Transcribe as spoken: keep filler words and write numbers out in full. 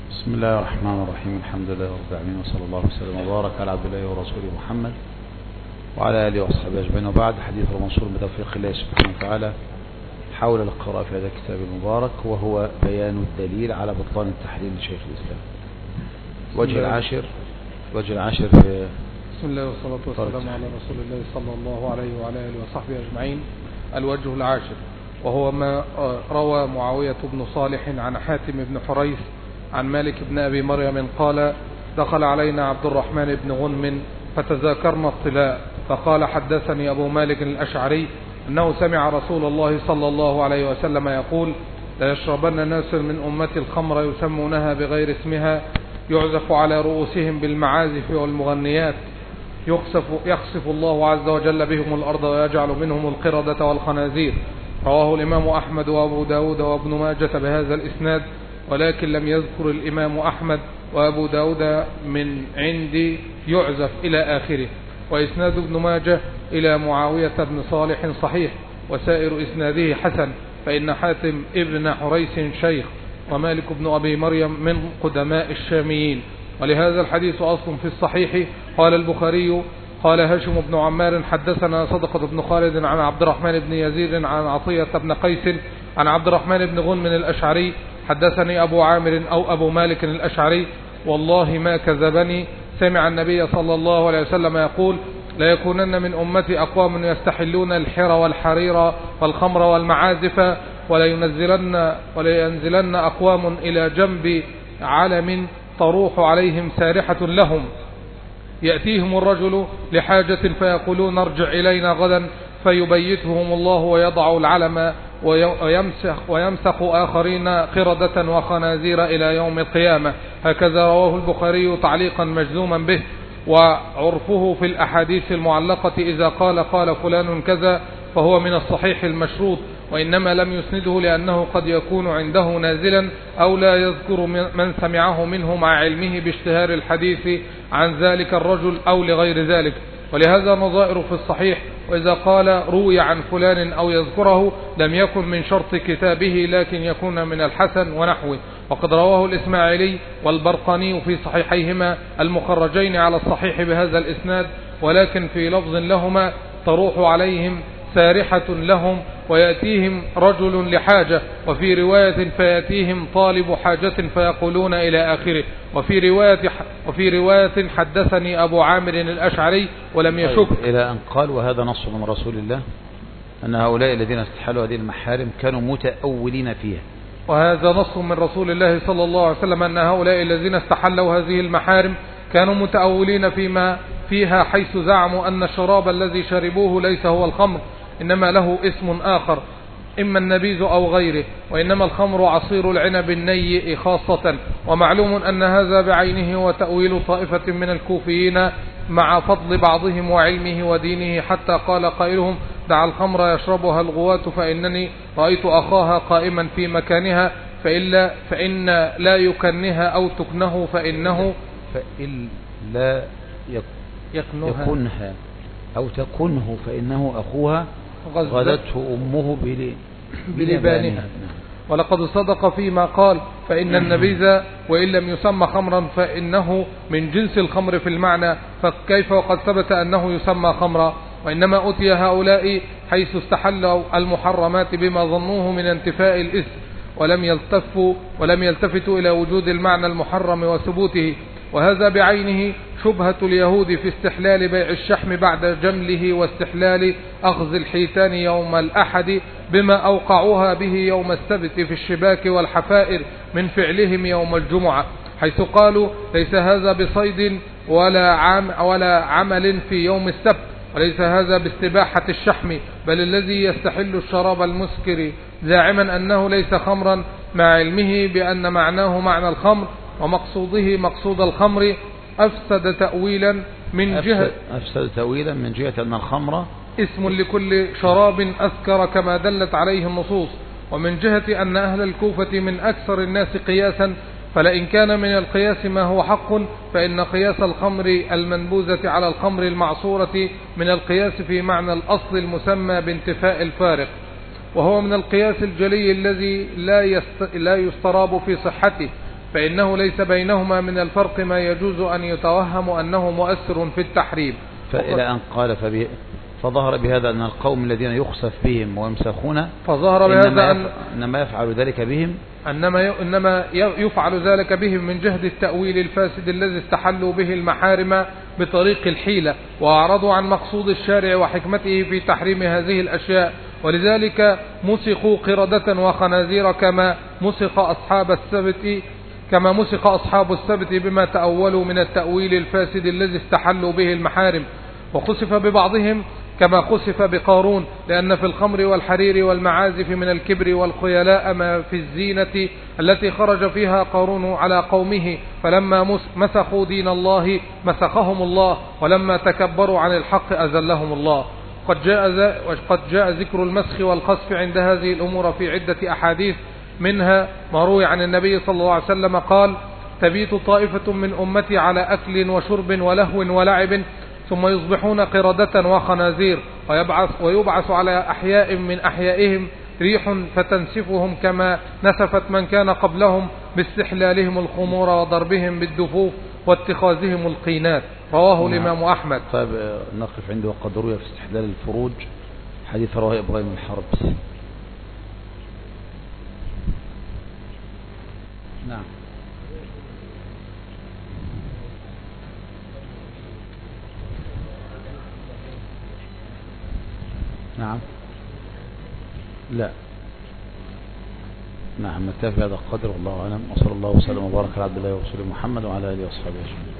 بسم الله الرحمن الرحيم. الحمد لله رب العالمين، وصلى الله وسلم وبارك على عبد الله ورسوله محمد وعلى آله وصحبه أجمعين. وبعد، حديث المنصور بتوفيق الله سبحانه وتعالى حول القراءة في هذا الكتاب المبارك، وهو بيان الدليل على بطلان التحليل لشيخ الإسلام. الوجه العاشر الوجه العاشر في بسم الله والصلاة والسلام على رسول الله صلى الله عليه وعلى آله وصحبه أجمعين. الوجه العاشر وهو ما روى معاوية بن صالح عن حاتم بن حريث عن مالك بن أبي مريم قال: دخل علينا عبد الرحمن بن غنم فتذاكرنا الطلاء، فقال: حدثني أبو مالك الأشعري أنه سمع رسول الله صلى الله عليه وسلم يقول: لا يشربن ناس من أمتي الخمر يسمونها بغير اسمها يعزف على رؤوسهم بالمعازف والمغنيات، يخسف, يخسف الله عز وجل بهم الأرض ويجعل منهم القردة والخنازير. رواه الإمام أحمد وأبو داود وابن ماجة بهذا الإسناد، ولكن لم يذكر الإمام أحمد وأبو داود من عندي يعزف إلى آخره. وإسناد ابن ماجة إلى معاوية بن صالح صحيح، وسائر إسناده حسن، فإن حاتم ابن حريث شيخ، ومالك بن أبي مريم من قدماء الشاميين. ولهذا الحديث أصل في الصحيح. قال البخاري: قال هاشم بن عمار: حدثنا صدقة بن خالد عن عبد الرحمن بن يزيد عن عطية بن قيس عن عبد الرحمن بن غنم الأشعري: حدثني أبو عامر أو أبو مالك الأشعري والله ما كذبني، سمع النبي صلى الله عليه وسلم يقول: لا يكونن من أمتي أقوام يستحلون الحر والحرير والخمر والمعازف، ولا ينزلن, ولا ينزلن أقوام إلى جنب علم تروح عليهم سارحة لهم، يأتيهم الرجل لحاجة فيقولون: ارجع إلينا غدا، فيبيتهم الله ويضع العلم ويمسخ, ويمسخ آخرين قردة وخنازير إلى يوم القيامة. هكذا رواه البخاري تعليقا مجزوما به. وعرفه في الأحاديث المعلقة إذا قال قال فلان كذا فهو من الصحيح المشروط، وإنما لم يسنده لأنه قد يكون عنده نازلا أو لا يذكر من سمعه منه مع علمه باشتهار الحديث عن ذلك الرجل أو لغير ذلك. ولهذا نظائر في الصحيح، وإذا قال روي عن فلان أو يذكره لم يكن من شرط كتابه، لكن يكون من الحسن ونحوه. وقد رواه الإسماعيلي والبرقاني في صحيحيهما المخرجين على الصحيح بهذا الإسناد، ولكن في لفظ لهما: تروح عليهم سارحة لهم ويأتيهم رجل لحاجة، وفي رواية: فيأتيهم طالب حاجة فيقولون إلى آخره. وفي رواية وفي رواية حدثني أبو عامر الأشعري ولم يشك، إلى أن قال: وهذا نص من رسول الله أن هؤلاء الذين استحلوا هذه المحارم كانوا متأولين فيها. وهذا نص من رسول الله صلى الله عليه وسلم أن هؤلاء الذين استحلوا هذه المحارم كانوا متأولين فيما فيها، حيث زعموا أن الشراب الذي شربوه ليس هو الخمر، إنما له اسم آخر، إما النبيذ أو غيره، وإنما الخمر عصير العنب النيء خاصة. ومعلوم أن هذا بعينه هو تأويل طائفة من الكوفيين مع فضل بعضهم وعلمه ودينه، حتى قال قائلهم: دع الخمر يشربها الغواة فإنني رأيت أخاها قائما في مكانها، فإلا فإن لا يكنها أو تكنه فإنه فإن لا يكنها, يكنها أو تكنه فإنه أخوها غدته أمه بلبانها. ولقد صدق فيما قال: فإن النبيذ وإن لم يسمى خمرا فإنه من جنس الخمر في المعنى، فكيف وقد ثبت أنه يسمى خمرا؟ وإنما أتي هؤلاء حيث استحلوا المحرمات بما ظنوه من انتفاء الإثم، ولم يلتفوا ولم يلتفتوا إلى وجود المعنى المحرم وثبوته. وهذا بعينه شبهة اليهود في استحلال بيع الشحم بعد جمله، واستحلال أخذ الحيتان يوم الأحد بما أوقعوها به يوم السبت في الشباك والحفائر من فعلهم يوم الجمعة، حيث قالوا: ليس هذا بصيد ولا, عام ولا عمل في يوم السبت، وليس هذا باستباحة الشحم، بل الذي يستحل الشراب المسكر زاعما أنه ليس خمرا، مع علمه بأن معناه معنى الخمر ومقصوده مقصود الخمر، أفسد تأويلا من جهة أفسد تأويلا من جهة أن الخمر اسم لكل شراب أسكر كما دلت عليه النصوص، ومن جهة أن أهل الكوفة من أكثر الناس قياسا، فلئن كان من القياس ما هو حق، فإن قياس الخمر المنبوذة على الخمر المعصورة من القياس في معنى الأصل المسمى بانتفاء الفارق، وهو من القياس الجلي الذي لا يستراب في صحته، فإنه ليس بينهما من الفرق ما يجوز أن يتوهم أنه مؤثر في التحريم. فإلى أن قال فبه فظهر بهذا أن القوم الذين يخسف بهم ويمسخون فظهر بهذا إنما, أن إنما يفعل ذلك بهم إنما إنما يفعل ذلك بهم من جهد التأويل الفاسد الذي استحلوا به المحارم بطريق الحيلة، وأعرضوا عن مقصود الشارع وحكمته في تحريم هذه الأشياء، ولذلك مسخوا قردة وخنازير كما مسخ أصحاب السبت كما مسخ أصحاب السبت بما تأولوا من التأويل الفاسد الذي استحلوا به المحارم. وخسف ببعضهم كما خسف بقارون، لأن في الخمر والحرير والمعازف من الكبر والخيلاء ما في الزينة التي خرج فيها قارون على قومه، فلما مسخوا دين الله مسخهم الله، ولما تكبروا عن الحق أذلهم الله. قد جاء, قد جاء ذكر المسخ والخسف عند هذه الأمور في عدة أحاديث، منها ما روي عن النبي صلى الله عليه وسلم قال: تبيت طائفة من أمتي على أكل وشرب ولهو ولعب ثم يصبحون قردة وخنازير، ويبعث, ويبعث على أحياء من أحيائهم ريح فتنسفهم كما نسفت من كان قبلهم باستحلالهم الخمور وضربهم بالدفوف واتخاذهم القينات. رواه الإمام أحمد. طيب نقف عنده. وقد روي في استحلال الفروج حديث رواه إبراهيم الحربي. نعم. نعم. لا. نعم. نكتفي بهذا القدر والله أعلم، وصلى الله وسلم وبارك على عبد الله ورسوله محمد وعلى آله وصحبه أجمعين.